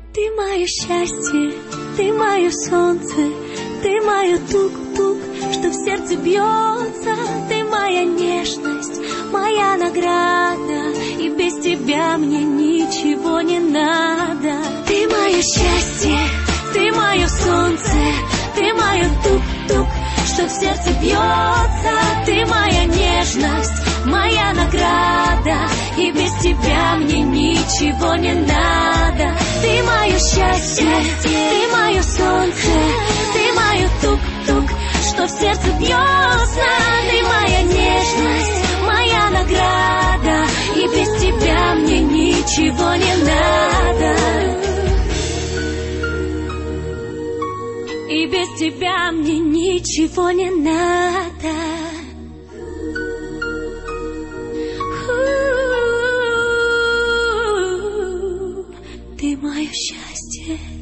Ты мое счастье, ты мое солнце, ты мое тук-тук, что в сердце бьется. Ты моя нежность, моя награда, и без тебя мне ничего не надо. Ты мое счастье, ты мое солнце, ты мое тук-тук, что в сердце бьется. Ты моя нежность, моя награда, и без тебя мне ничего не надо. Ты мое счастье, ты мое солнце, ты мое тук-тук, что в сердце бьется. Ты моя нежность, моя награда, и без тебя мне ничего не надо. И без тебя мне ничего не надо. Ты мое счастье.